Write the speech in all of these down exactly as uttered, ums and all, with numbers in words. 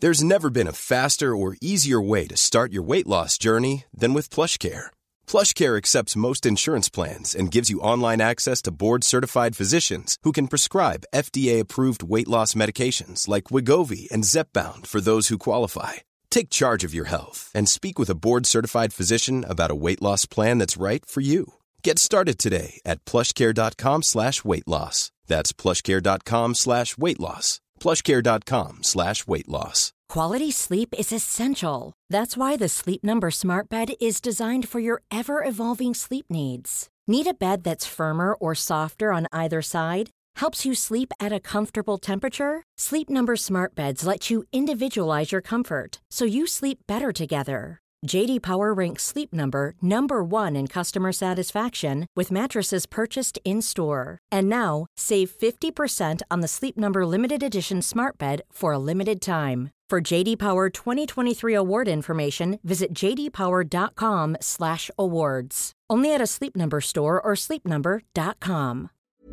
There's never been a faster or easier way to start your weight loss journey than with PlushCare. PlushCare accepts most insurance plans and gives you online access to board-certified physicians who can prescribe F D A-approved weight loss medications like Wegovy and Zepbound for those who qualify. Take charge of your health and speak with a board-certified physician about a weight loss plan that's right for you. Get started today at plushcare.com slash weight loss. That's plushcare.com slash weight loss. plushcare.com slash weight loss. Quality sleep is essential. That's why the Sleep Number Smart Bed is designed for your ever-evolving sleep needs. Need a bed that's firmer or softer on either side? Helps you sleep at a comfortable temperature? Sleep Number Smart Beds let you individualize your comfort so you sleep better together. J D Power ranks Sleep Number number one in customer satisfaction with mattresses purchased in-store. And now, save fifty percent on the Sleep Number Limited Edition Smart Bed for a limited time. For J D Power twenty twenty-three award information, visit jdpower.com slash awards. Only at a Sleep Number store or sleep number dot com.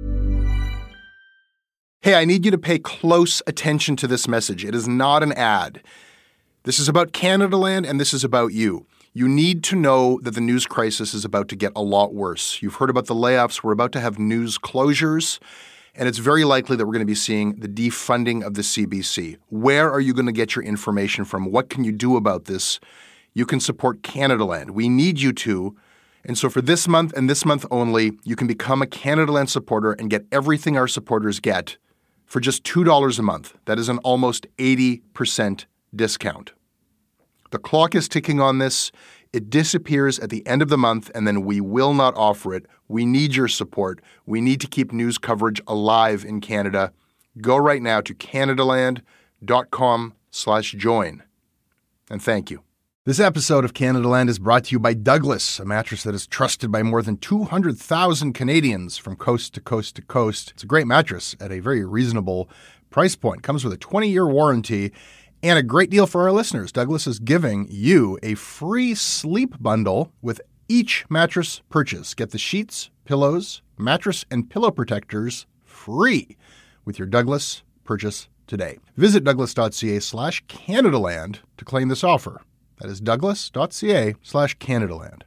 Hey, I need you to pay close attention to this message. It is not an ad. This is about Canadaland, and this is about you. You need to know that the news crisis is about to get a lot worse. You've heard about the layoffs. We're about to have news closures, and it's very likely that we're going to be seeing the defunding of the C B C. Where are you going to get your information from? What can you do about this? You can support Canadaland. We need you to. And so for this month and this month only, you can become a Canadaland supporter and get everything our supporters get for just two dollars a month. That is an almost eighty percent discount. The clock is ticking on this. It disappears at the end of the month, and then we will not offer it. We need your support. We need to keep news coverage alive in Canada. Go right now to canadaland.com slash join. And thank you. This episode of Canadaland is brought to you by Douglas, a mattress that is trusted by more than two hundred thousand Canadians from coast to coast to coast. It's a great mattress at a very reasonable price point. Comes with a twenty-year warranty. And a great deal for our listeners. Douglas is giving you a free sleep bundle with each mattress purchase. Get the sheets, pillows, mattress, and pillow protectors free with your Douglas purchase today. Visit douglas.ca slash Canadaland to claim this offer. That is douglas.ca slash Canadaland.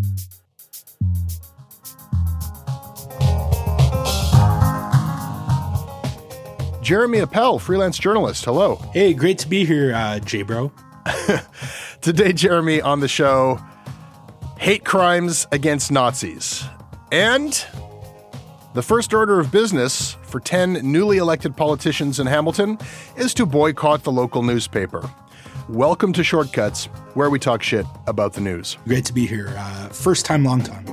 Jeremy Appel, freelance journalist. Hello. Hey, great to be here, uh, J-Bro. Today, Jeremy, on the show, hate crimes against Nazis. And the first order of business for ten newly elected politicians in Hamilton is to boycott the local newspaper. Welcome to Shortcuts, where we talk shit about the news. Great to be here. Uh, first time, long time.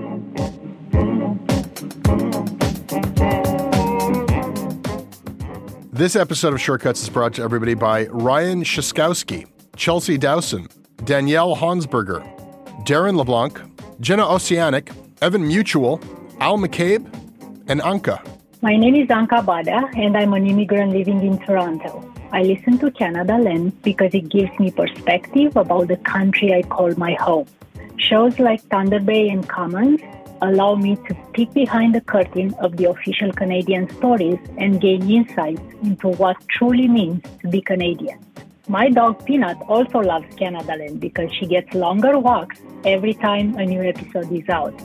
This episode of Shortcuts is brought to everybody by Ryan Szyskowski, Chelsea Dowson, Danielle Hansberger, Darren LeBlanc, Jenna Oceanic, Evan Mutual, Al McCabe, and Anka. My name is Anka Bada, and I'm an immigrant living in Toronto. I listen to Canadaland because it gives me perspective about the country I call my home. Shows like Thunder Bay and Commons allow me to peek behind the curtain of the official Canadian stories and gain insights into what truly means to be Canadian. My dog Peanut also loves Canadaland because she gets longer walks every time a new episode is out.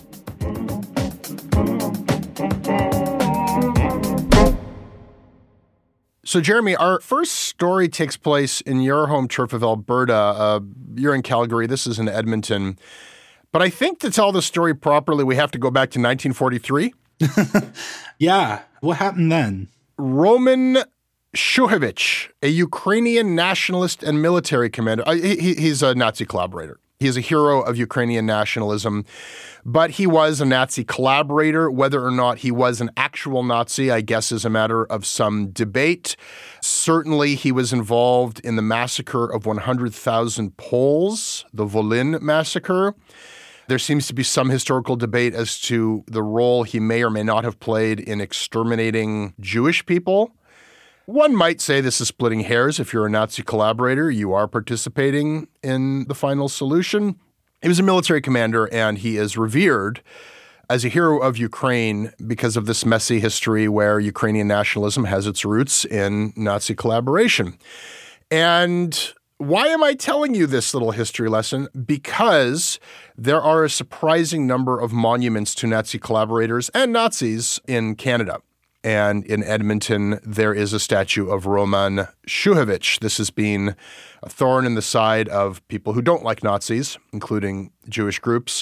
So, Jeremy, our first story takes place in your home turf of Alberta. Uh, you're in Calgary. This is in Edmonton. But I think to tell the story properly, we have to go back to nineteen forty-three. Yeah. What happened then? Roman Shuhevich, a Ukrainian nationalist and military commander. Uh, he, he's a Nazi collaborator. He is a hero of Ukrainian nationalism, but he was a Nazi collaborator. Whether or not he was an actual Nazi, I guess, is a matter of some debate. Certainly, he was involved in the massacre of one hundred thousand Poles, the Volyn massacre. There seems to be some historical debate as to the role he may or may not have played in exterminating Jewish people. One might say this is splitting hairs. If you're a Nazi collaborator, you are participating in the final solution. He was a military commander, and he is revered as a hero of Ukraine because of this messy history where Ukrainian nationalism has its roots in Nazi collaboration. And why am I telling you this little history lesson? Because there are a surprising number of monuments to Nazi collaborators and Nazis in Canada. And in Edmonton, there is a statue of Roman Szuchewicz. This has been a thorn in the side of people who don't like Nazis, including Jewish groups.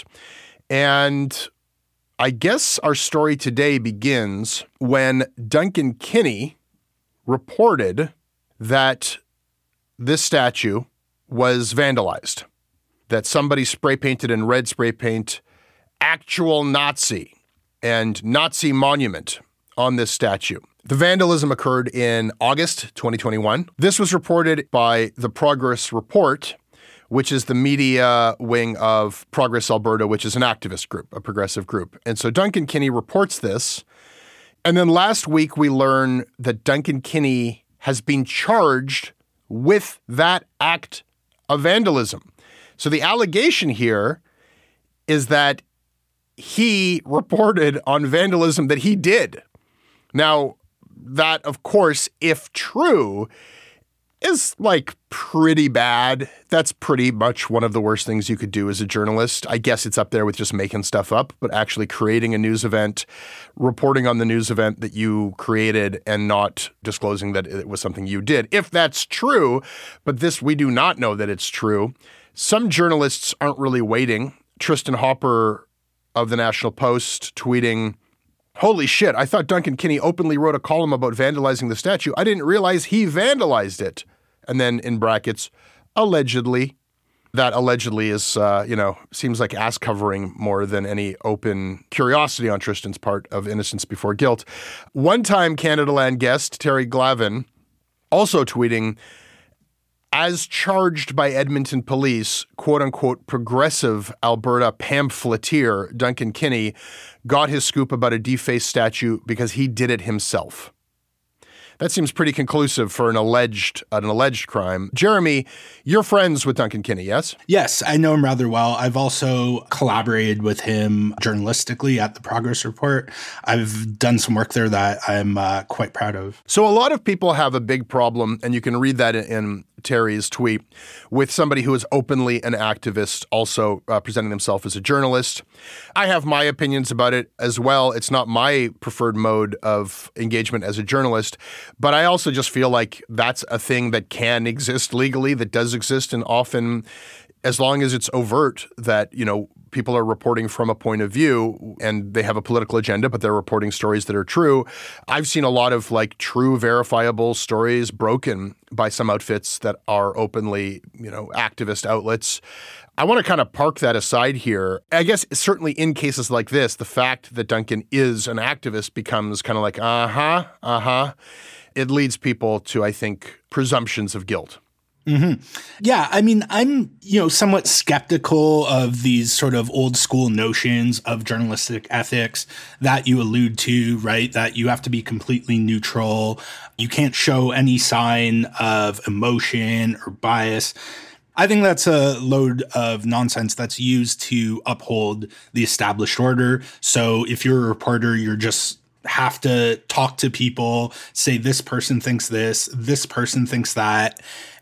And I guess our story today begins when Duncan Kinney reported that this statue was vandalized, that somebody spray painted in red spray paint actual Nazi and Nazi monument on this statue. The vandalism occurred in August twenty twenty-one. This was reported by the Progress Report, which is the media wing of Progress Alberta, which is an activist group, a progressive group. And so Duncan Kinney reports this. And then last week we learn that Duncan Kinney has been charged with that act of vandalism. So the allegation here is that he reported on vandalism that he did. Now, that, of course, if true, is like pretty bad. That's pretty much one of the worst things you could do as a journalist. I guess it's up there with just making stuff up, but actually creating a news event, reporting on the news event that you created and not disclosing that it was something you did. If that's true, but this, we do not know that it's true. Some journalists aren't really waiting. Tristan Hopper of the National Post tweeting, "Holy shit, I thought Duncan Kinney openly wrote a column about vandalizing the statue. I didn't realize he vandalized it." And then in brackets, allegedly. That allegedly is, uh, you know, seems like ass covering more than any open curiosity on Tristan's part of innocence before guilt. One-time Canadaland guest Terry Glavin also tweeting, "As charged by Edmonton police, quote-unquote progressive Alberta pamphleteer Duncan Kinney got his scoop about a defaced statue because he did it himself." That seems pretty conclusive for an alleged an alleged crime. Jeremy, you're friends with Duncan Kinney, yes? Yes, I know him rather well. I've also collaborated with him journalistically at the Progress Report. I've done some work there that I'm uh, quite proud of. So a lot of people have a big problem, and you can read that in Terry's tweet, with somebody who is openly an activist also uh, presenting themselves as a journalist. I have my opinions about it as well. It's not my preferred mode of engagement as a journalist, but I also just feel like that's a thing that can exist legally, that does exist, and often, as long as it's overt, that, you know, people are reporting from a point of view and they have a political agenda, but they're reporting stories that are true. I've seen a lot of like true verifiable stories broken by some outfits that are openly, you know, activist outlets. I want to kind of park that aside here. I guess certainly in cases like this, the fact that Duncan is an activist becomes kind of like, uh-huh, uh-huh. It leads people to, I think, presumptions of guilt. Mm-hmm. Yeah, I mean, I'm, you know, somewhat skeptical of these sort of old school notions of journalistic ethics that you allude to, right? That you have to be completely neutral. You can't show any sign of emotion or bias. I think that's a load of nonsense that's used to uphold the established order. So if you're a reporter, you're just have to talk to people, say this person thinks this, this person thinks that.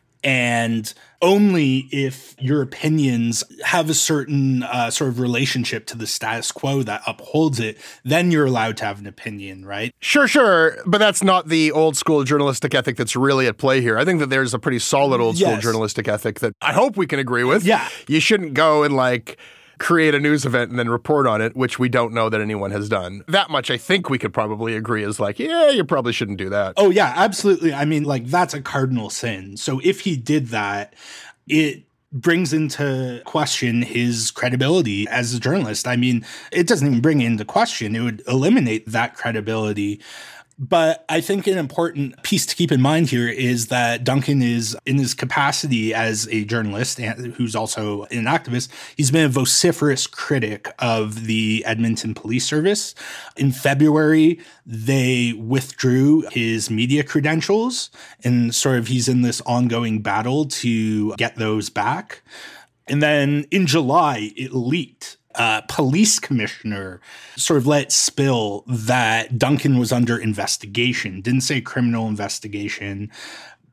And only if your opinions have a certain uh, sort of relationship to the status quo that upholds it, then you're allowed to have an opinion, right? Sure, sure. But that's not the old school journalistic ethic that's really at play here. I think that there's a pretty solid old school yes. journalistic ethic that I hope we can agree with. Yeah. You shouldn't go and like create a news event and then report on it, which we don't know that anyone has done. That much I think we could probably agree is like, yeah, you probably shouldn't do that. Oh, yeah, absolutely. I mean, like, that's a cardinal sin. So if he did that, it brings into question his credibility as a journalist. I mean, it doesn't even bring it into question. It would eliminate that credibility. But I think an important piece to keep in mind here is that Duncan is, in his capacity as a journalist and who's also an activist, he's been a vociferous critic of the Edmonton Police Service. In February, they withdrew his media credentials, and sort of he's in this ongoing battle to get those back. And then in July, it leaked. Uh, police commissioner sort of let spill that Duncan was under investigation. Didn't say criminal investigation,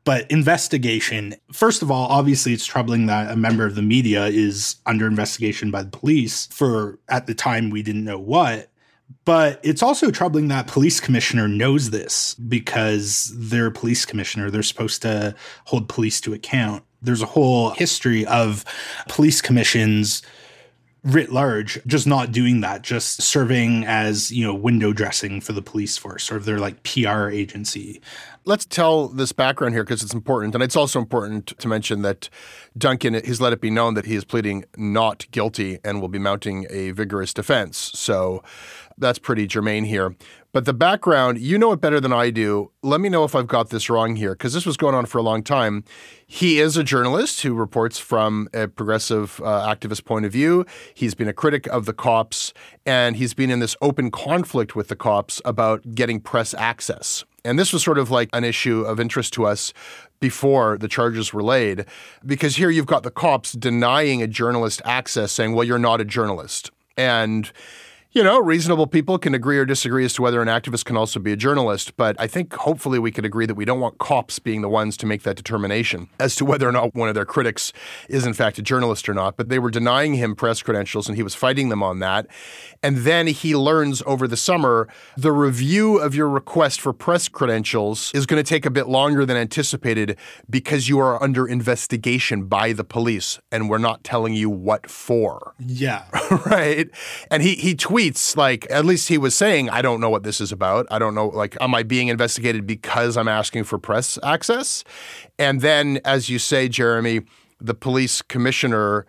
But investigation, first of all, obviously it's troubling that a member of the media is under investigation by the police for, at the time, we didn't know what. But it's also troubling that police commissioner knows this because they're a police commissioner. They're supposed to hold police to account. There's a whole history of police commissions writ large just not doing that, just serving as, you know, window dressing for the police force, sort of their like P R agency. Let's tell this background here because it's important. And it's also important to mention that Duncan has let it be known that he is pleading not guilty and will be mounting a vigorous defense. So that's pretty germane here. But the background, you know it better than I do. Let me know if I've got this wrong here, because this was going on for a long time. He is a journalist who reports from a progressive uh, activist point of view. He's been a critic of the cops, and he's been in this open conflict with the cops about getting press access. And this was sort of like an issue of interest to us before the charges were laid, because here you've got the cops denying a journalist access, saying, well, you're not a journalist. And you know, reasonable people can agree or disagree as to whether an activist can also be a journalist, but I think hopefully we could agree that we don't want cops being the ones to make that determination as to whether or not one of their critics is in fact a journalist or not. But they were denying him press credentials and he was fighting them on that. And then he learns over the summer, the review of your request for press credentials is going to take a bit longer than anticipated because you are under investigation by the police and we're not telling you what for. Yeah. Right? And he, he tweeted Tweets, like, at least he was saying, I don't know what this is about. I don't know, like, am I being investigated because I'm asking for press access? And then, as you say, Jeremy, the police commissioner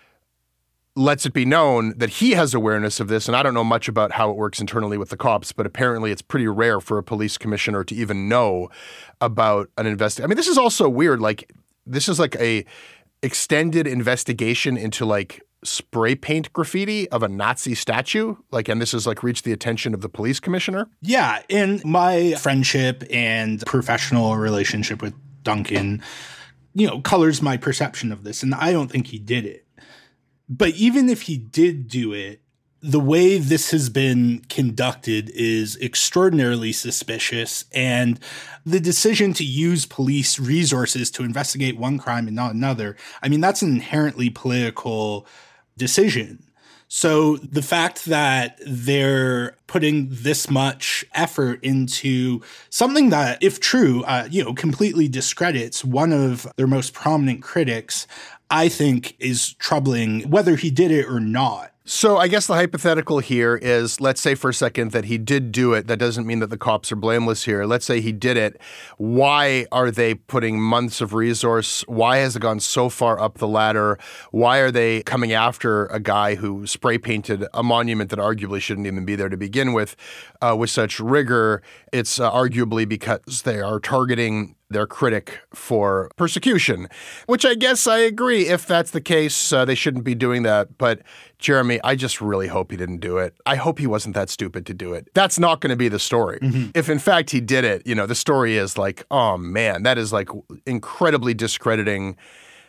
lets it be known that he has awareness of this. And I don't know much about how it works internally with the cops, but apparently it's pretty rare for a police commissioner to even know about an investigation. I mean, this is also weird. Like, this is like a extended investigation into, like, spray paint graffiti of a Nazi statue, like, and this has like reached the attention of the police commissioner. Yeah, and my friendship and professional relationship with Duncan, you know, colors my perception of this, and I don't think he did it. But even if he did do it, the way this has been conducted is extraordinarily suspicious, and the decision to use police resources to investigate one crime and not another, I mean, that's an inherently political decision. So the fact that they're putting this much effort into something that, if true, uh, you know, completely discredits one of their most prominent critics, I think is troubling, whether he did it or not. So I guess the hypothetical here is, let's say for a second that he did do it. That doesn't mean that the cops are blameless here. Let's say he did it. Why are they putting months of resource? Why has it gone so far up the ladder? Why are they coming after a guy who spray painted a monument that arguably shouldn't even be there to begin with, uh, with such rigor? It's uh, arguably because they are targeting their critic for persecution, which I guess I agree. If that's the case, uh, they shouldn't be doing that. But Jeremy, I just really hope he didn't do it. I hope he wasn't that stupid to do it. That's not going to be the story. Mm-hmm. If in fact he did it, you know, the story is like, oh man, that is like incredibly discrediting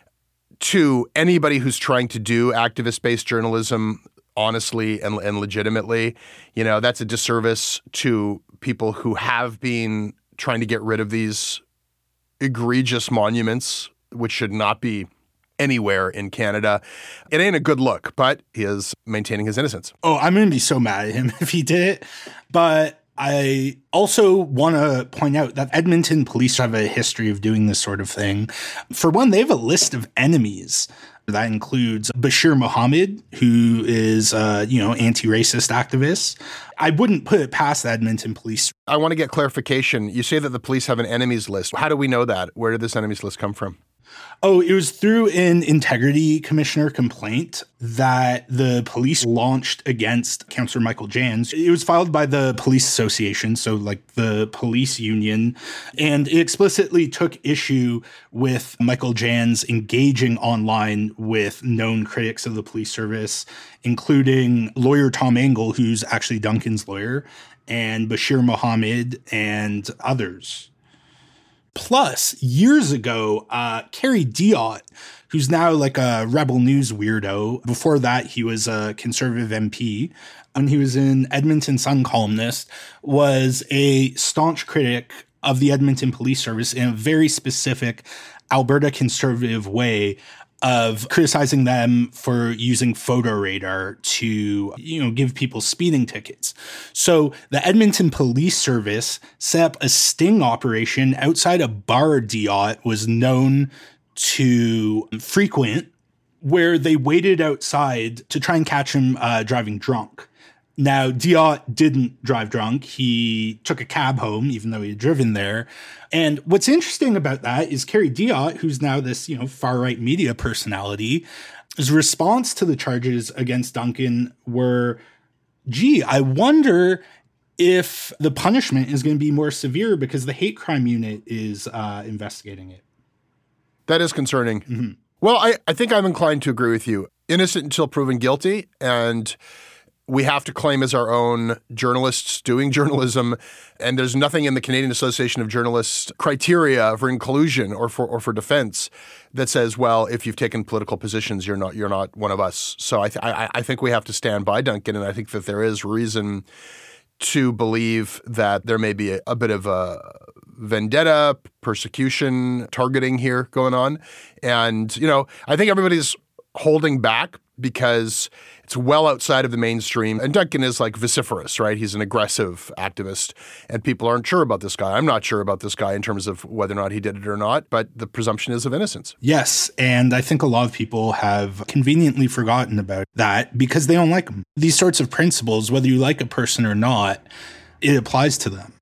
to anybody who's trying to do activist-based journalism honestly and, and legitimately. You know, that's a disservice to people who have been trying to get rid of these egregious monuments, which should not be anywhere in Canada. It ain't a good look, but he is maintaining his innocence. Oh, I'm going to be so mad at him if he did it. But I also want to point out that Edmonton police have a history of doing this sort of thing. For one, they have a list of enemies. That includes Bashir Mohammed, who is, uh, you know, anti-racist activist. I wouldn't put it past the Edmonton police. I want to get clarification. You say that the police have an enemies list. How do we know that? Where did this enemies list come from? Oh, it was through an integrity commissioner complaint that the police launched against Councillor Michael Jans. It was filed by the police association, so like the police union, and it explicitly took issue with Michael Jans engaging online with known critics of the police service, including lawyer Tom Engel, who's actually Duncan's lawyer, and Bashir Mohammed and others. Plus, years ago, uh, Kerry Diot, who's now like a Rebel News weirdo, before that he was a Conservative M P, and he was an Edmonton Sun columnist, was a staunch critic of the Edmonton Police Service in a very specific Alberta conservative way of criticizing them for using photo radar to, you know, give people speeding tickets. So the Edmonton Police Service set up a sting operation outside a bar Diot was known to frequent, where they waited outside to try and catch him uh, driving drunk. Now, Diot didn't drive drunk. He took a cab home, even though he had driven there. And what's interesting about that is Kerry Diot, who's now this, you know, far-right media personality, his response to the charges against Duncan were, gee, I wonder if the punishment is going to be more severe because the hate crime unit is uh, investigating it. That is concerning. Mm-hmm. Well, I, I think I'm inclined to agree with you. Innocent until proven guilty, and we have to claim as our own journalists doing journalism, and there's nothing in the Canadian Association of Journalists criteria for inclusion or for or for defense that says, well, if you've taken political positions, you're not you're not one of us. So I th- I, I think we have to stand by Duncan, and I think that there is reason to believe that there may be a, a bit of a vendetta, persecution, targeting here going on. And, you know, I think everybody's holding back because it's well outside of the mainstream. And Duncan is like vociferous, right? He's an aggressive activist, and people aren't sure about this guy. I'm not sure about this guy in terms of whether or not he did it or not, but the presumption is of innocence. Yes, and I think a lot of people have conveniently forgotten about that because they don't like him. These sorts of principles, whether you like a person or not, it applies to them.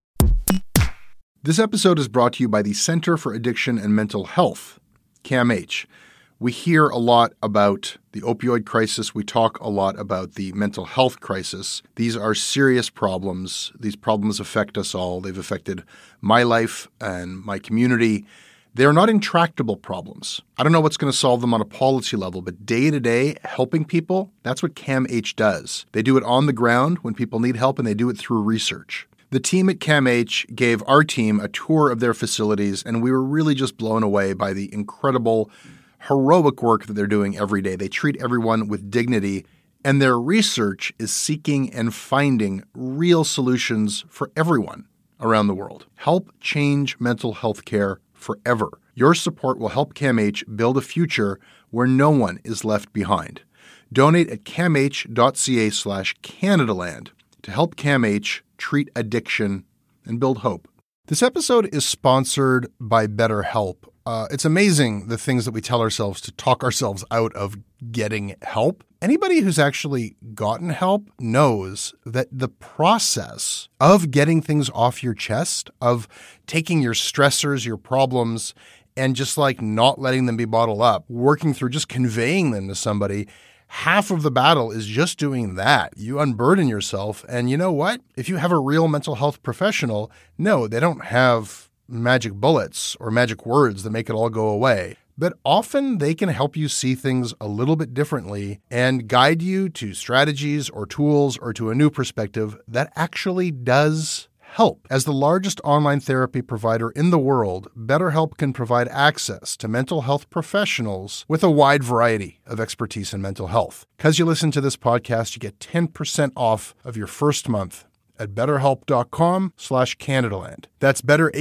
This episode is brought to you by the Center for Addiction and Mental Health, C A M H. We hear a lot about the opioid crisis. We talk a lot about the mental health crisis. These are serious problems. These problems affect us all. They've affected my life and my community. They're not intractable problems. I don't know what's going to solve them on a policy level, but day to day, helping people, that's what C A M H does. They do it on the ground when people need help, and they do it through research. The team at C A M H gave our team a tour of their facilities, and we were really just blown away by the incredible heroic work that they're doing every day. They treat everyone with dignity, and their research is seeking and finding real solutions for everyone around the world. Help change mental health care forever. Your support will help C A M H build a future where no one is left behind. Donate at camh.ca slash Canadaland to help C A M H treat addiction and build hope. This episode is sponsored by BetterHelp. Uh, it's amazing the things that we tell ourselves to talk ourselves out of getting help. Anybody who's actually gotten help knows that the process of getting things off your chest, of taking your stressors, your problems, and just like not letting them be bottled up, working through just conveying them to somebody, half of the battle is just doing that. You unburden yourself, and you know what? If you have a real mental health professional, no, they don't have magic bullets or magic words that make it all go away. But often they can help you see things a little bit differently and guide you to strategies or tools or to a new perspective that actually does help. As the largest online therapy provider in the world, BetterHelp can provide access to mental health professionals with a wide variety of expertise in mental health. Because you listen to this podcast, you get ten percent off of your first month at betterhelp.com slash Canadaland. That's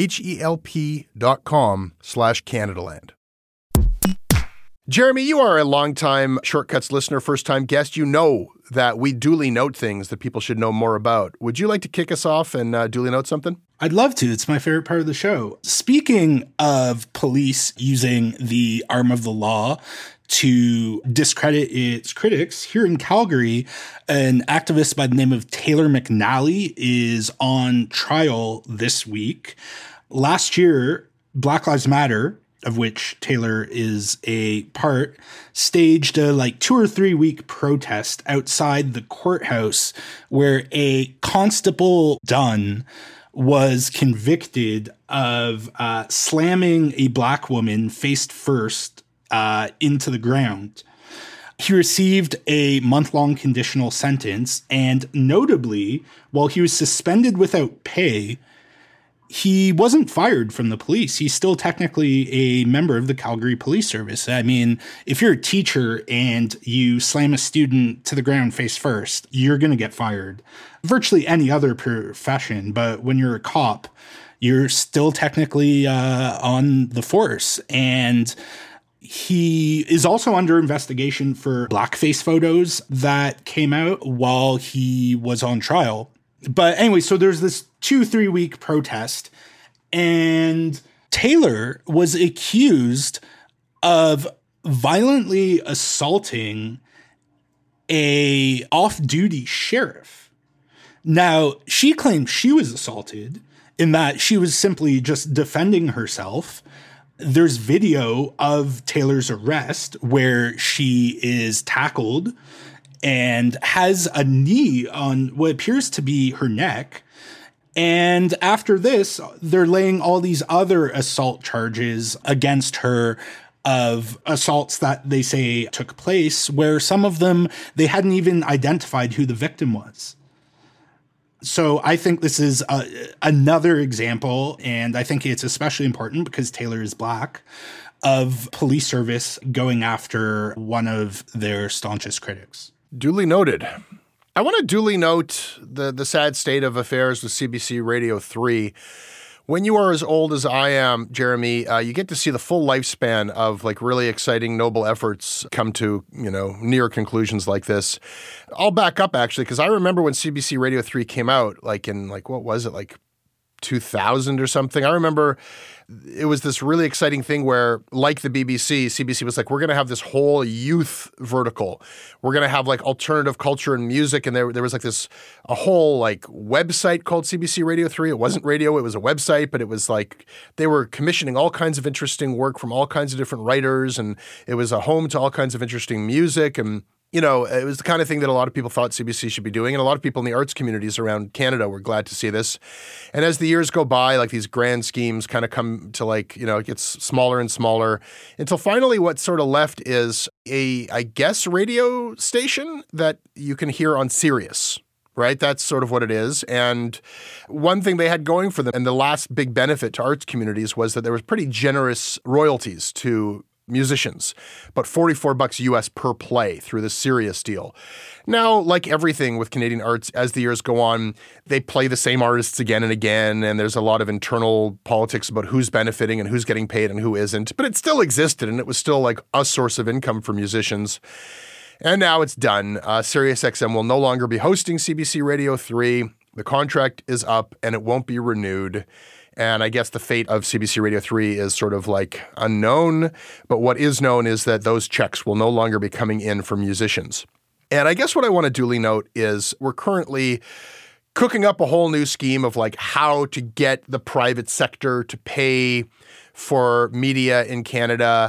betterhelp.com slash Canadaland. Jeremy, you are a longtime Shortcuts listener, first-time guest. You know that we duly note things that people should know more about. Would you like to kick us off and uh, duly note something? I'd love to. It's my favorite part of the show. Speaking of police using the arm of the law to discredit its critics, here in Calgary, an activist by the name of Taylor McNally is on trial this week. Last year, Black Lives Matter, of which Taylor is a part, staged a like two or three week protest outside the courthouse where a Constable Dunn was convicted of uh, slamming a black woman face first uh, into the ground. He received a month-long conditional sentence, and notably, while he was suspended without pay, he wasn't fired from the police. He's still technically a member of the Calgary Police Service. I mean, if you're a teacher and you slam a student to the ground face first, you're going to get fired. Virtually any other profession, but when you're a cop, you're still technically uh, on the force. And he is also under investigation for blackface photos that came out while he was on trial. But anyway, so there's this two, three week protest, and Taylor was accused of violently assaulting a off-duty sheriff. Now, she claimed she was assaulted in that she was simply just defending herself. There's video of Taylor's arrest where she is tackled and has a knee on what appears to be her neck. And after this, they're laying all these other assault charges against her of assaults that they say took place, where some of them, they hadn't even identified who the victim was. So I think this is a, another example, and I think it's especially important because Taylor is Black, of police service going after one of their staunchest critics. Duly noted. I want to duly note the, the sad state of affairs with C B C Radio three. When you are as old as I am, Jeremy, uh, you get to see the full lifespan of like really exciting, noble efforts come to, you know, near conclusions like this. I'll back up actually, because I remember when C B C Radio three came out, like in like, what was it, like two thousand or something. I remember it was this really exciting thing where, like the B B C, C B C was like, we're going to have this whole youth vertical. We're going to have like alternative culture and music. And there, there was like this, a whole like website called C B C Radio three. It wasn't radio, it was a website, but it was like, they were commissioning all kinds of interesting work from all kinds of different writers. And it was a home to all kinds of interesting music. And you know, it was the kind of thing that a lot of people thought C B C should be doing. And a lot of people in the arts communities around Canada were glad to see this. And as the years go by, like these grand schemes kind of come to like, you know, it gets smaller and smaller until finally what's sort of left is a, I guess, radio station that you can hear on Sirius. Right? That's sort of what it is. And one thing they had going for them, and the last big benefit to arts communities, was that there was pretty generous royalties to musicians, but forty-four bucks U S per play through the Sirius deal. Now, like everything with Canadian arts, as the years go on, they play the same artists again and again, and there's a lot of internal politics about who's benefiting and who's getting paid and who isn't. But it still existed, and it was still like a source of income for musicians. And now it's done. Uh, Sirius X M will no longer be hosting C B C Radio three. The contract is up, and it won't be renewed. And I guess the fate of C B C Radio three is sort of like unknown. But what is known is that those checks will no longer be coming in for musicians. And I guess what I want to duly note is we're currently cooking up a whole new scheme of like how to get the private sector to pay for media in Canada.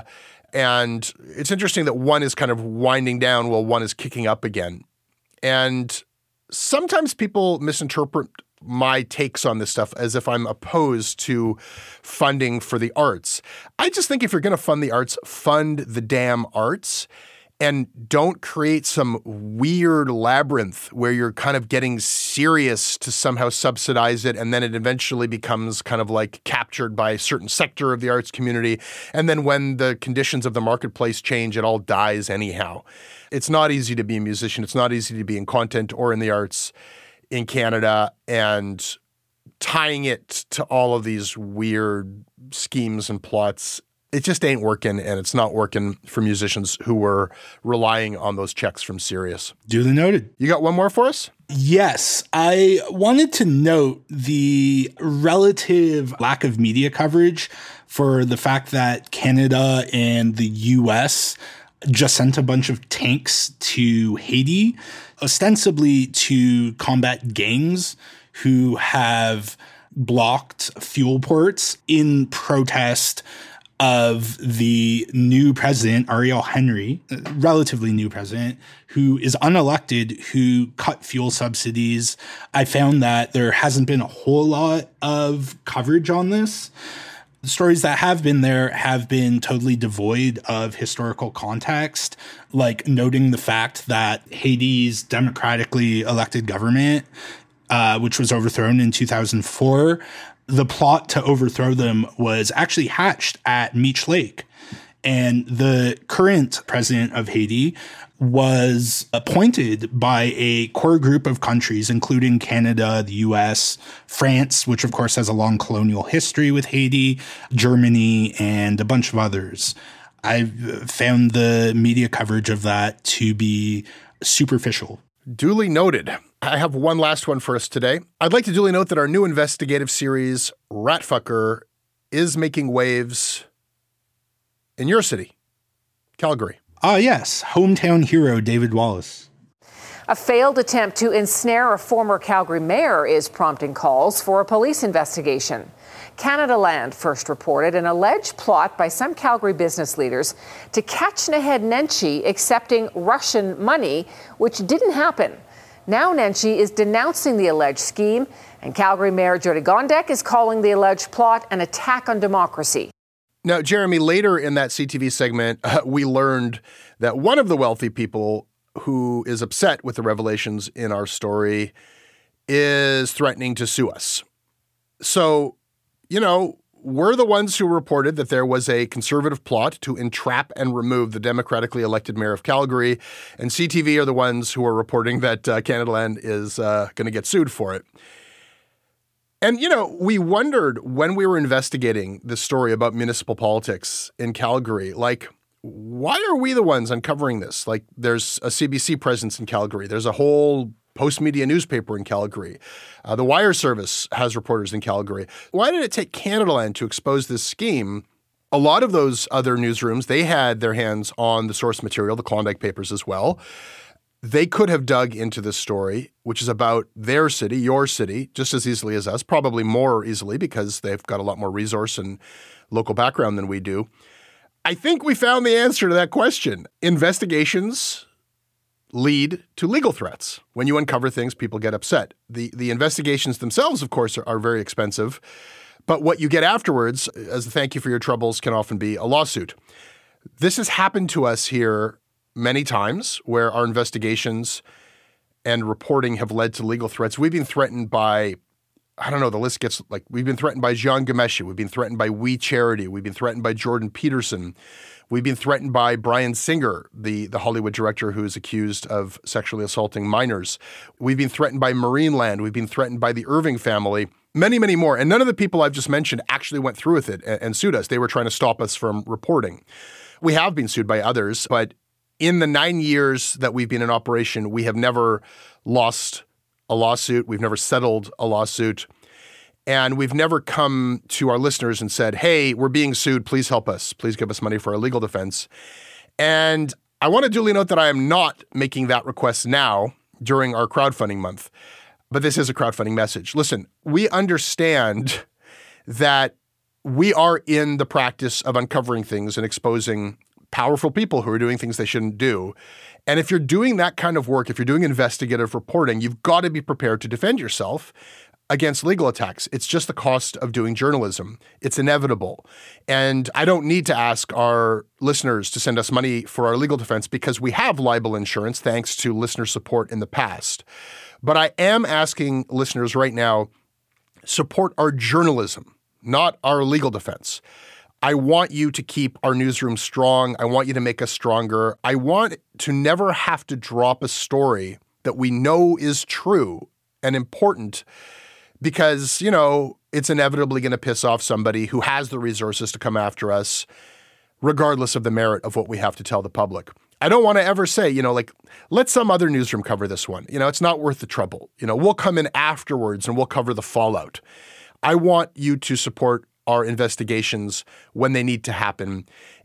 And it's interesting that one is kind of winding down while one is kicking up again. And sometimes people misinterpret my takes on this stuff as if I'm opposed to funding for the arts. I just think if you're going to fund the arts, fund the damn arts, and don't create some weird labyrinth where you're kind of getting serious to somehow subsidize it, and then it eventually becomes kind of like captured by a certain sector of the arts community. And then when the conditions of the marketplace change, it all dies anyhow. It's not easy to be a musician. It's not easy to be in content or in the arts in Canada, and tying it to all of these weird schemes and plots, it just ain't working, and it's not working for musicians who were relying on those checks from Sirius. Duly noted. You got one more for us? Yes. I wanted to note the relative lack of media coverage for the fact that Canada and the U S just sent a bunch of tanks to Haiti, ostensibly to combat gangs who have blocked fuel ports in protest of the new president, Ariel Henry, relatively new president, who is unelected, who cut fuel subsidies. I found that there hasn't been a whole lot of coverage on this. The stories that have been there have been totally devoid of historical context, like noting the fact that Haiti's democratically elected government, uh, which was overthrown in two thousand four, the plot to overthrow them was actually hatched at Meech Lake. And the current president of Haiti was appointed by a core group of countries, including Canada, the U S, France, which of course has a long colonial history with Haiti, Germany, and a bunch of others. I've found the media coverage of that to be superficial. Duly noted. I have one last one for us today. I'd like to duly note that our new investigative series, Ratfucker, is making waves in your city, Calgary. Ah, yes. Hometown hero David Wallace. A failed attempt to ensnare a former Calgary mayor is prompting calls for a police investigation. Canada Land first reported an alleged plot by some Calgary business leaders to catch Naheed Nenshi accepting Russian money, which didn't happen. Now Nenshi is denouncing the alleged scheme, and Calgary Mayor Jyoti Gondek is calling the alleged plot an attack on democracy. Now, Jeremy, later in that C T V segment, uh, we learned that one of the wealthy people who is upset with the revelations in our story is threatening to sue us. So, you know, we're the ones who reported that there was a conservative plot to entrap and remove the democratically elected mayor of Calgary, and C T V are the ones who are reporting that uh, Canada Land is uh, going to get sued for it. And, you know, we wondered when we were investigating this story about municipal politics in Calgary, like, why are we the ones uncovering this? Like, there's a C B C presence in Calgary. There's a whole Post-Media newspaper in Calgary. Uh, the Wire Service has reporters in Calgary. Why did it take Canada Land to expose this scheme? A lot of those other newsrooms, they had their hands on the source material, the Klondike Papers as well. They could have dug into this story, which is about their city, your city, just as easily as us, probably more easily because they've got a lot more resource and local background than we do. I think we found the answer to that question. Investigations lead to legal threats. When you uncover things, people get upset. The the investigations themselves, of course, are, are very expensive. But what you get afterwards, as a thank you for your troubles, can often be a lawsuit. This has happened to us here many times where our investigations and reporting have led to legal threats. We've been threatened by, I don't know, the list gets like, we've been threatened by Jean Ghomeshi. We've been threatened by We Charity. We've been threatened by Jordan Peterson. We've been threatened by Bryan Singer, the, the Hollywood director who is accused of sexually assaulting minors. We've been threatened by Marineland. We've been threatened by the Irving family. Many, many more. And none of the people I've just mentioned actually went through with it and, and sued us. They were trying to stop us from reporting. We have been sued by others, but in the nine years that we've been in operation, we have never lost a lawsuit. We've never settled a lawsuit. And we've never come to our listeners and said, hey, we're being sued. Please help us. Please give us money for our legal defense. And I want to duly note that I am not making that request now during our crowdfunding month. But this is a crowdfunding message. Listen, we understand that we are in the practice of uncovering things and exposing powerful people who are doing things they shouldn't do. And if you're doing that kind of work, if you're doing investigative reporting, you've got to be prepared to defend yourself against legal attacks. It's just the cost of doing journalism. It's inevitable. And I don't need to ask our listeners to send us money for our legal defense because we have libel insurance thanks to listener support in the past. But I am asking listeners right now, support our journalism, not our legal defense. I want you to keep our newsroom strong. I want you to make us stronger. I want to never have to drop a story that we know is true and important because, you know, it's inevitably going to piss off somebody who has the resources to come after us, regardless of the merit of what we have to tell the public. I don't want to ever say, you know, like, let some other newsroom cover this one. You know, it's not worth the trouble. You know, we'll come in afterwards and we'll cover the fallout. I want you to support our investigations when they need to happen.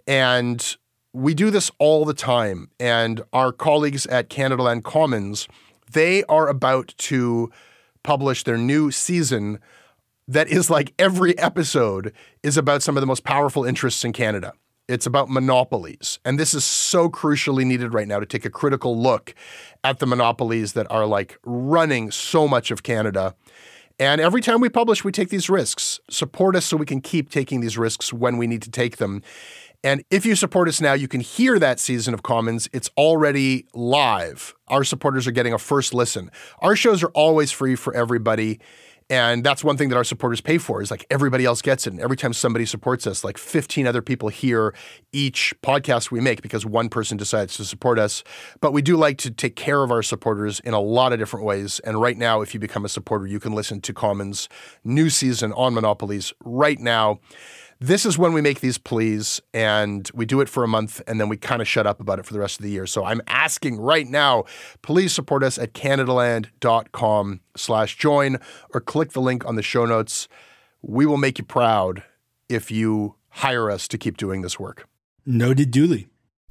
And we do this all the time. And our colleagues at Canada Land Commons, they are about to publish their new season that is like every episode is about some of the most powerful interests in Canada. It's about monopolies. And this is so crucially needed right now to take a critical look at the monopolies that are like running so much of Canada. And every time we publish, we take these risks. Support us so we can keep taking these risks when we need to take them. And if you support us now, you can hear that season of Commons. It's already live. Our supporters are getting a first listen. Our shows are always free for everybody. And that's one thing that our supporters pay for is like everybody else gets it. And every time somebody supports us, like fifteen other people hear each podcast we make because one person decides to support us. But we do like to take care of our supporters in a lot of different ways. And right now, if you become a supporter, you can listen to Common's new season on Monopolies right now. This is when we make these pleas, and we do it for a month, and then we kind of shut up about it for the rest of the year. So I'm asking right now, please support us at canadaland.com slash join or click the link on the show notes. We will make you proud if you hire us to keep doing this work. Noted duly.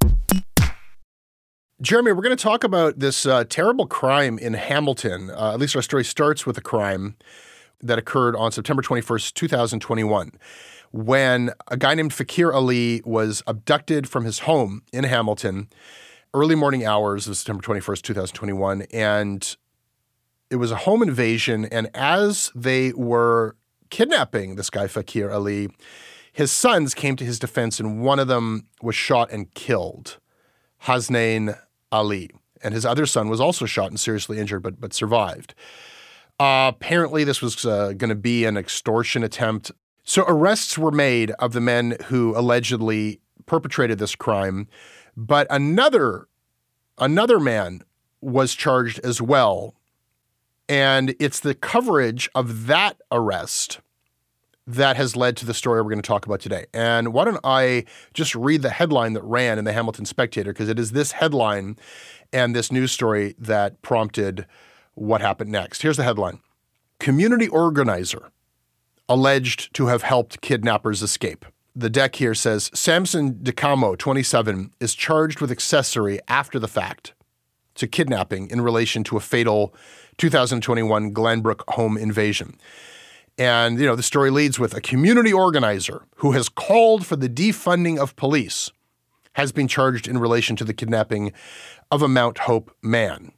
Jeremy, we're going to talk about this uh, terrible crime in Hamilton. Uh, at least our story starts with a crime that occurred on September twenty-first, twenty twenty-one. When a guy named Fakir Ali was abducted from his home in Hamilton, early morning hours of September twenty-first, twenty twenty-one, and it was a home invasion. And as they were kidnapping this guy, Fakir Ali, his sons came to his defense, and one of them was shot and killed, Hasnain Ali. And his other son was also shot and seriously injured, but, but survived. Uh, apparently, this was uh, going to be an extortion attempt. So arrests were made of the men who allegedly perpetrated this crime, but another another man was charged as well. And it's the coverage of that arrest that has led to the story we're going to talk about today. And why don't I just read the headline that ran in the Hamilton Spectator, because it is this headline and this news story that prompted what happened next. Here's the headline. Community organizer alleged to have helped kidnappers escape. The deck here says, Samson DeCamo, twenty-seven, is charged with accessory after the fact to kidnapping in relation to a fatal two thousand twenty-one Glenbrook home invasion. And, you know, the story leads with a community organizer who has called for the defunding of police has been charged in relation to the kidnapping of a Mount Hope man.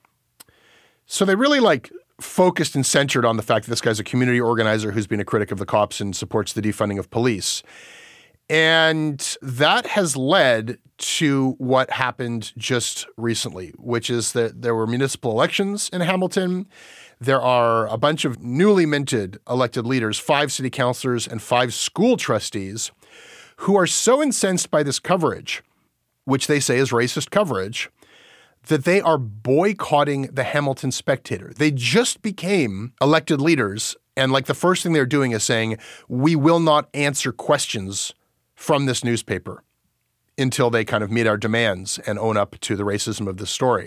So they really like focused and centered on the fact that this guy's a community organizer who's been a critic of the cops and supports the defunding of police. And that has led to what happened just recently, which is that there were municipal elections in Hamilton. There are a bunch of newly minted elected leaders, five city councilors and five school trustees, who are so incensed by this coverage, which they say is racist coverage, that they are boycotting the Hamilton Spectator. They just became elected leaders, and like the first thing they're doing is saying, we will not answer questions from this newspaper until they kind of meet our demands and own up to the racism of this story.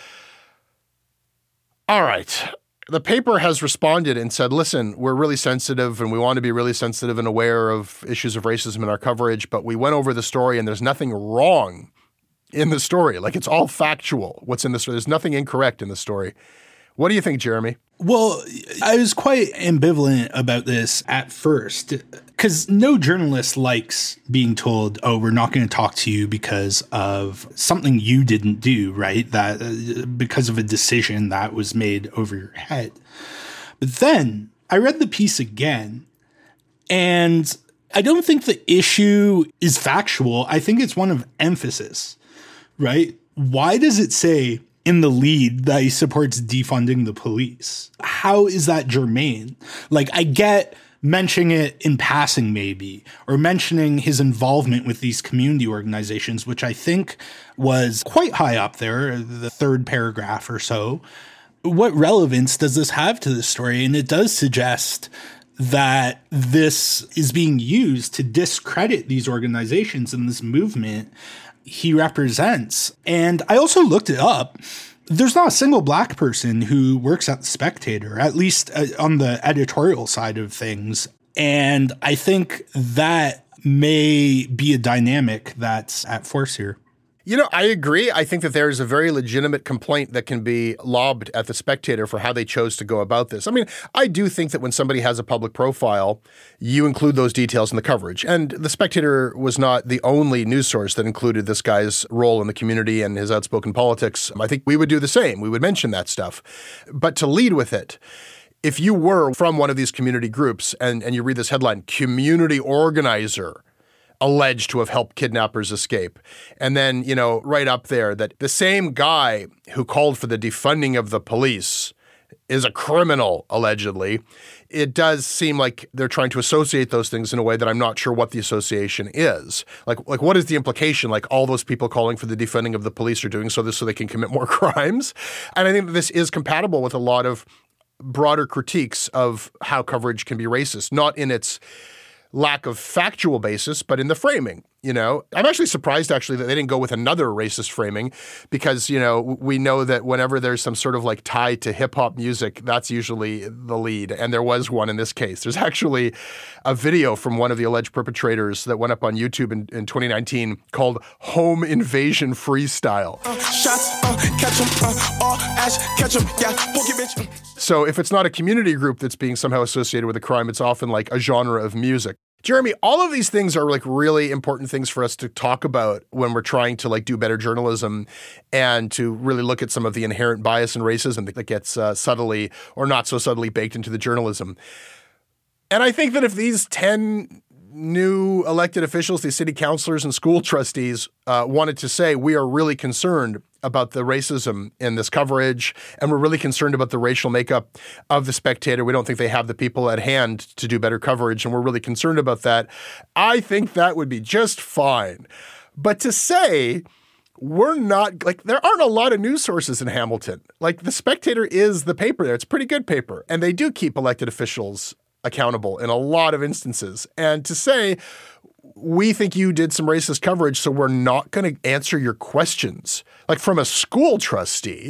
All right. The paper has responded and said, listen, we're really sensitive and we want to be really sensitive and aware of issues of racism in our coverage, but we went over the story and there's nothing wrong in the story. Like, it's all factual what's in the story. There's nothing incorrect in the story. What do you think, Jeremy? Well, I was quite ambivalent about this at first because no journalist likes being told, oh, we're not going to talk to you because of something you didn't do, right? That uh, because of a decision that was made over your head. But then I read the piece again, and I don't think the issue is factual. I think it's one of emphasis. Right? Why does it say in the lead that he supports defunding the police? How is that germane? Like, I get mentioning it in passing maybe, or mentioning his involvement with these community organizations, which I think was quite high up there, the third paragraph or so. What relevance does this have to this story? And it does suggest that this is being used to discredit these organizations and this movement he represents. And I also looked it up. There's not a single black person who works at The Spectator, at least uh, on the editorial side of things. And I think that may be a dynamic that's at force here. You know, I agree. I think that there is a very legitimate complaint that can be lobbed at The Spectator for how they chose to go about this. I mean, I do think that when somebody has a public profile, you include those details in the coverage. And The Spectator was not the only news source that included this guy's role in the community and his outspoken politics. I think we would do the same. We would mention that stuff. But to lead with it, if you were from one of these community groups and, and you read this headline, community organizer alleged to have helped kidnappers escape. And then, you know, right up there that the same guy who called for the defunding of the police is a criminal, allegedly, it does seem like they're trying to associate those things in a way that I'm not sure what the association is. Like, like what is the implication? Like all those people calling for the defunding of the police are doing so this so they can commit more crimes? And I think that this is compatible with a lot of broader critiques of how coverage can be racist, not in its lack of factual basis, but in the framing. You know, I'm actually surprised actually that they didn't go with another racist framing because, you know, we know that whenever there's some sort of like tie to hip hop music, that's usually the lead. And there was one in this case. There's actually a video from one of the alleged perpetrators that went up on YouTube in, in twenty nineteen called Home Invasion Freestyle. Uh, shots, uh, catch 'em, uh, all ash, catch 'em, yeah, boogie bitch. So if it's not a community group that's being somehow associated with a crime, it's often like a genre of music. Jeremy, all of these things are like really important things for us to talk about when we're trying to like do better journalism and to really look at some of the inherent bias and racism that gets uh, subtly or not so subtly baked into the journalism. And I think that if these ten new elected officials, these city councilors and school trustees uh, wanted to say, we are really concerned about the racism in this coverage, and we're really concerned about the racial makeup of the Spectator. We don't think they have the people at hand to do better coverage, and we're really concerned about that. I think that would be just fine. But to say we're not, like, there aren't a lot of news sources in Hamilton. Like, the Spectator is the paper there. It's a pretty good paper, and they do keep elected officials accountable in a lot of instances. And to say, we think you did some racist coverage, so we're not going to answer your questions, like from a school trustee,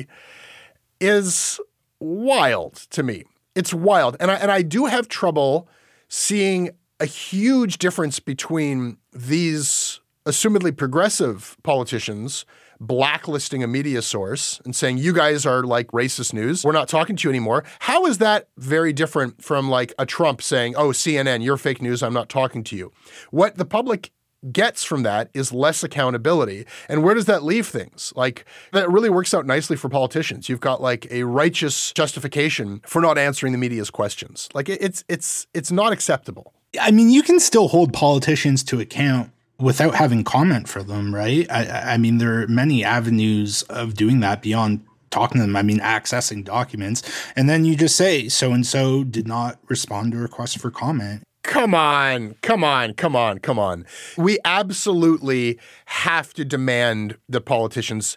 is wild to me. It's wild. And I, and I do have trouble seeing a huge difference between these assumedly progressive politicians blacklisting a media source and saying, you guys are like racist news, we're not talking to you anymore. How is that very different from like a Trump saying, oh, C N N, you're fake news, I'm not talking to you? What the public gets from that is less accountability. And where does that leave things? Like, that really works out nicely for politicians. You've got like a righteous justification for not answering the media's questions. Like, it's it's it's not acceptable. I mean, you can still hold politicians to account without having comment for them, right? I, I mean, there are many avenues of doing that beyond talking to them. I mean, accessing documents. And then you just say, so-and-so did not respond to requests for comment. Come on, come on, come on, come on. We absolutely have to demand that politicians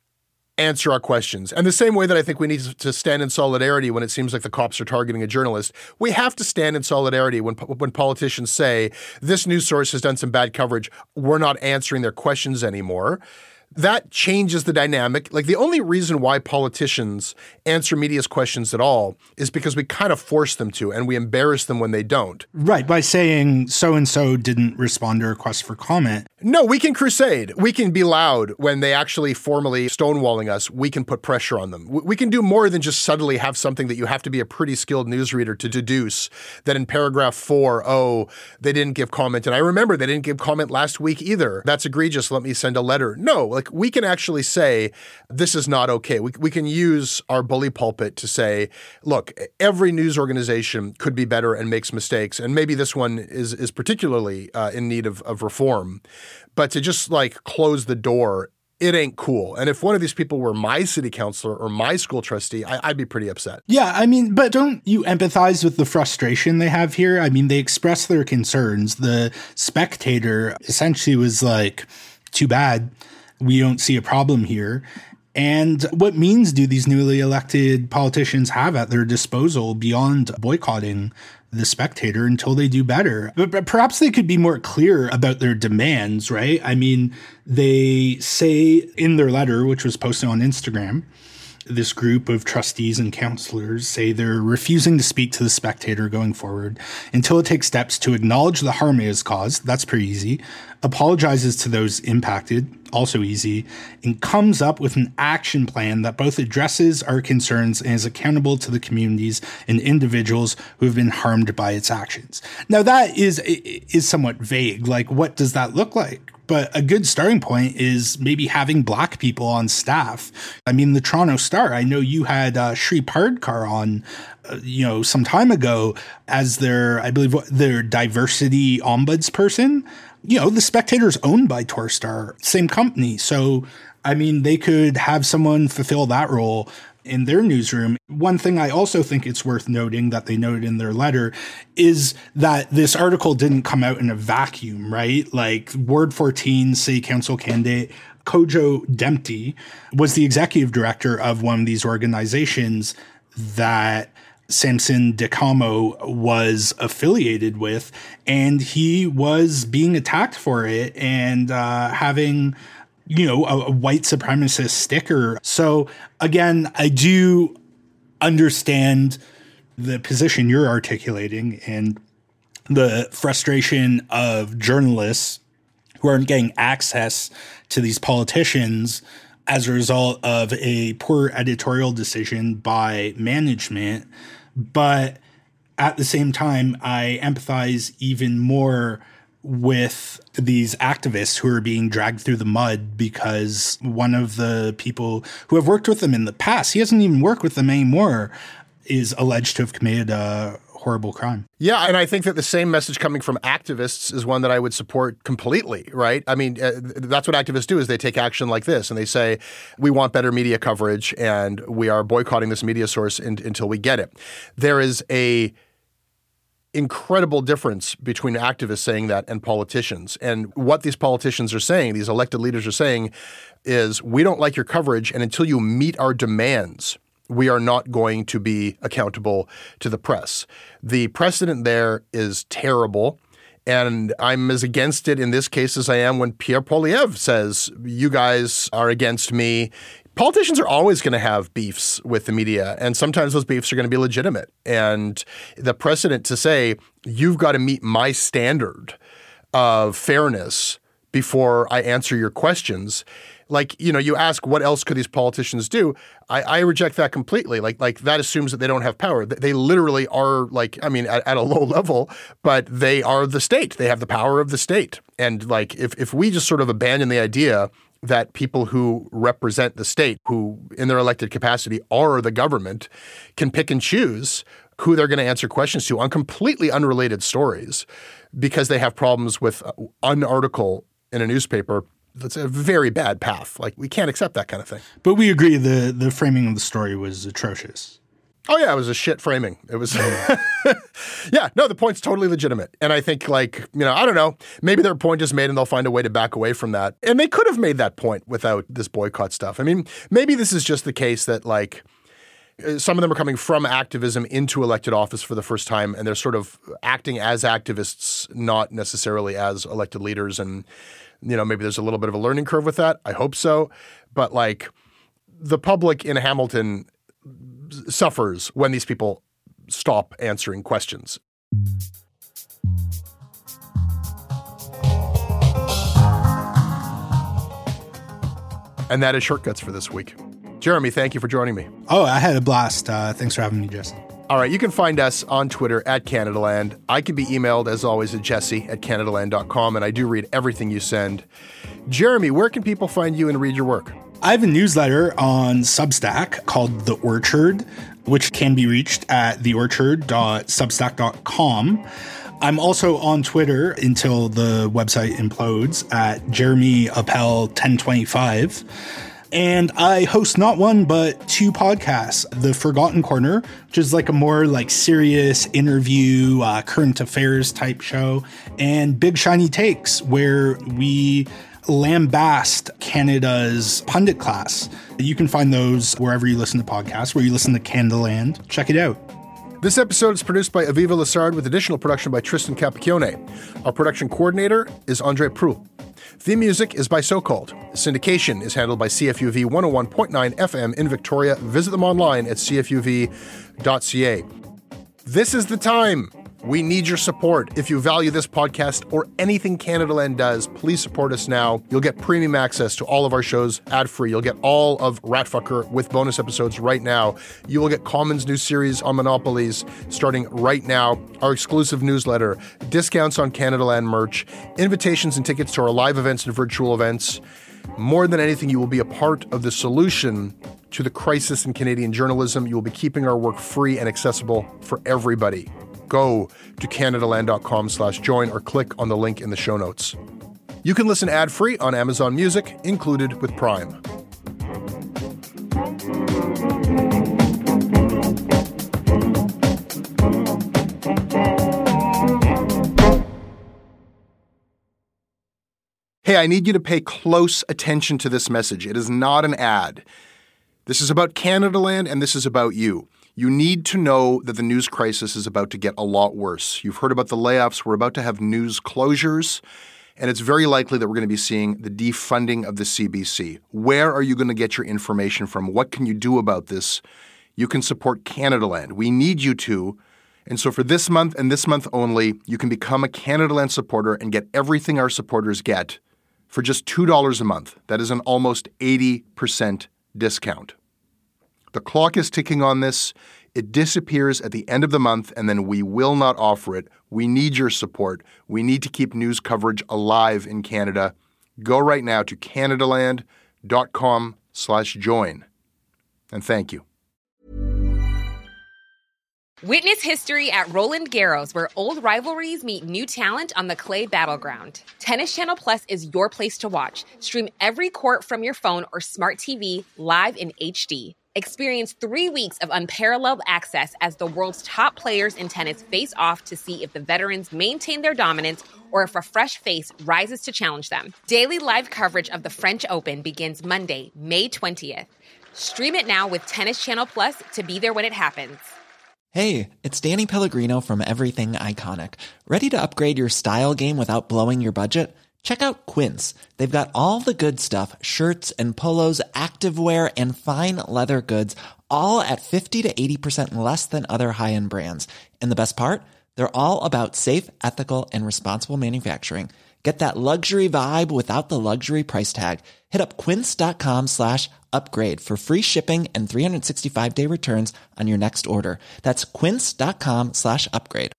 answer our questions. And the same way that I think we need to stand in solidarity when it seems like the cops are targeting a journalist, we have to stand in solidarity when when politicians say, this news source has done some bad coverage, we're not answering their questions anymore. That changes the dynamic. Like, the only reason why politicians answer media's questions at all is because we kind of force them to, and we embarrass them when they don't. Right, by saying so-and-so didn't respond to requests for comment. No, we can crusade. We can be loud when they actually formally stonewalling us. We can put pressure on them. We can do more than just subtly have something that you have to be a pretty skilled newsreader to deduce that in paragraph four, oh, they didn't give comment. And I remember they didn't give comment last week either. That's egregious. Let me send a letter. No, like, we can actually say, this is not okay. We, we can use our bully pulpit to say, look, every news organization could be better and makes mistakes. And maybe this one is, is particularly uh, in need of, of reform. But to just like close the door, it ain't cool. And if one of these people were my city councilor or my school trustee, I, I'd be pretty upset. Yeah, I mean, but don't you empathize with the frustration they have here? I mean, they express their concerns. The Spectator essentially was like, too bad, we don't see a problem here. And what means do these newly elected politicians have at their disposal beyond boycotting the Spectator until they do better? But, but perhaps they could be more clear about their demands, right? I mean, they say in their letter, which was posted on Instagram, this group of trustees and councillors say they're refusing to speak to the Spectator going forward until it takes steps to acknowledge the harm it has caused. That's pretty easy. Apologizes to those impacted. Also easy. And comes up with an action plan that both addresses our concerns and is accountable to the communities and individuals who have been harmed by its actions. Now, that is is somewhat vague. Like, what does that look like? But a good starting point is maybe having Black people on staff. I mean, the Toronto Star, I know you had uh, Shri Pardkar on, uh, you know, some time ago as their, I believe, their diversity ombudsperson. You know, the Spectator's owned by Torstar, same company. So, I mean, they could have someone fulfill that role in their newsroom. One thing I also think it's worth noting that they noted in their letter is that this article didn't come out in a vacuum, right? Like Ward fourteen City Council candidate Kojo Dempti was the executive director of one of these organizations that Samson Dikamo was affiliated with, and he was being attacked for it and uh, having, you know, a, a white supremacist sticker. So again, I do understand the position you're articulating and the frustration of journalists who aren't getting access to these politicians as a result of a poor editorial decision by management. But at the same time, I empathize even more with these activists who are being dragged through the mud because one of the people who have worked with them in the past, he hasn't even worked with them anymore, is alleged to have committed a horrible crime. Yeah, and I think that the same message coming from activists is one that I would support completely, right? I mean, uh, that's what activists do is they take action like this and they say, we want better media coverage and we are boycotting this media source in, until we get it. There is a incredible difference between activists saying that and politicians. And what these politicians are saying, these elected leaders are saying is, we don't like your coverage, and until you meet our demands, we are not going to be accountable to the press. The precedent there is terrible, and I'm as against it in this case as I am when Pierre Poilievre says, you guys are against me. Politicians are always going to have beefs with the media, and sometimes those beefs are going to be legitimate. And the precedent to say, you've got to meet my standard of fairness before I answer your questions. Like, you know, you ask what else could these politicians do? I, I reject that completely. Like, like that assumes that they don't have power. They literally are like, I mean, at, at a low level, but they are the state. They have the power of the state. And like, if, if we just sort of abandon the idea that people who represent the state, who in their elected capacity are the government, can pick and choose who they're going to answer questions to on completely unrelated stories because they have problems with an article in a newspaper, that's a very bad path. Like, we can't accept that kind of thing. But we agree the the framing of the story was atrocious. Oh, yeah, it was a shit framing. It was, yeah, no, the point's totally legitimate. And I think, like, you know, I don't know, maybe their point is made and they'll find a way to back away from that. And they could have made that point without this boycott stuff. I mean, maybe this is just the case that, like, some of them are coming from activism into elected office for the first time, and they're sort of acting as activists, not necessarily as elected leaders. And, you know, maybe there's a little bit of a learning curve with that. I hope so. But, like, the public in Hamilton suffers when these people stop answering questions. And that is Shortcuts for this week. Jeremy, thank you for joining me. Oh, I had a blast. Uh, thanks for having me, Jesse. All right, you can find us on Twitter at Canadaland. I can be emailed, as always, at jesse at canadaland dot com, and I do read everything you send. Jeremy, where can people find you and read your work? I have a newsletter on Substack called The Orchard, which can be reached at the orchard dot substack dot com. I'm also on Twitter until the website implodes at Jeremy Appel ten twenty-five. And I host not one, but two podcasts. The Forgotten Corner, which is like a more like serious interview, uh, current affairs type show, and Big Shiny Takes, where we lambast Canada's pundit class. You can find those wherever you listen to podcasts, where you listen to Canadaland. Check it out. This episode is produced by Aviva Lessard with additional production by Tristan Capacchione. Our production coordinator is Andre Prou. Theme music is by So Called. Syndication is handled by C F U V one oh one point nine F M in Victoria. Visit them online at c f u v dot c a. This is the time. We need your support. If you value this podcast or anything Canadaland does, please support us now. You'll get premium access to all of our shows ad-free. You'll get all of Ratfucker with bonus episodes right now. You will get Common's new series on monopolies starting right now, our exclusive newsletter, discounts on Canadaland merch, invitations and tickets to our live events and virtual events. More than anything, you will be a part of the solution to the crisis in Canadian journalism. You will be keeping our work free and accessible for everybody. Go to canadaland dot com slash join or click on the link in the show notes. You can listen ad-free on Amazon Music, included with Prime. Hey, I need you to pay close attention to this message. It is not an ad. This is about Canadaland, and this is about you. You need to know that the news crisis is about to get a lot worse. You've heard about the layoffs. We're about to have news closures, and it's very likely that we're going to be seeing the defunding of the C B C. Where are you going to get your information from? What can you do about this? You can support Canadaland. We need you to. And so for this month and this month only, you can become a Canadaland supporter and get everything our supporters get for just two dollars a month. That is an almost eighty percent discount. The clock is ticking on this. It disappears at the end of the month, and then we will not offer it. We need your support. We need to keep news coverage alive in Canada. Go right now to canadaland.com slash join. And thank you. Witness history at Roland Garros, where old rivalries meet new talent on the clay battleground. Tennis Channel Plus is your place to watch. Stream every court from your phone or smart T V live in H D. Experience three weeks of unparalleled access as the world's top players in tennis face off to see if the veterans maintain their dominance or if a fresh face rises to challenge them. Daily live coverage of the French Open begins Monday, May twentieth. Stream it now with Tennis Channel Plus to be there when it happens. Hey, it's Danny Pellegrino from Everything Iconic. Ready to upgrade your style game without blowing your budget? Check out Quince. They've got all the good stuff, shirts and polos, activewear, and fine leather goods, all at fifty to eighty percent less than other high-end brands. And the best part? They're all about safe, ethical, and responsible manufacturing. Get that luxury vibe without the luxury price tag. Hit up quince.com slash upgrade for free shipping and three sixty-five day returns on your next order. That's quince.com slash upgrade.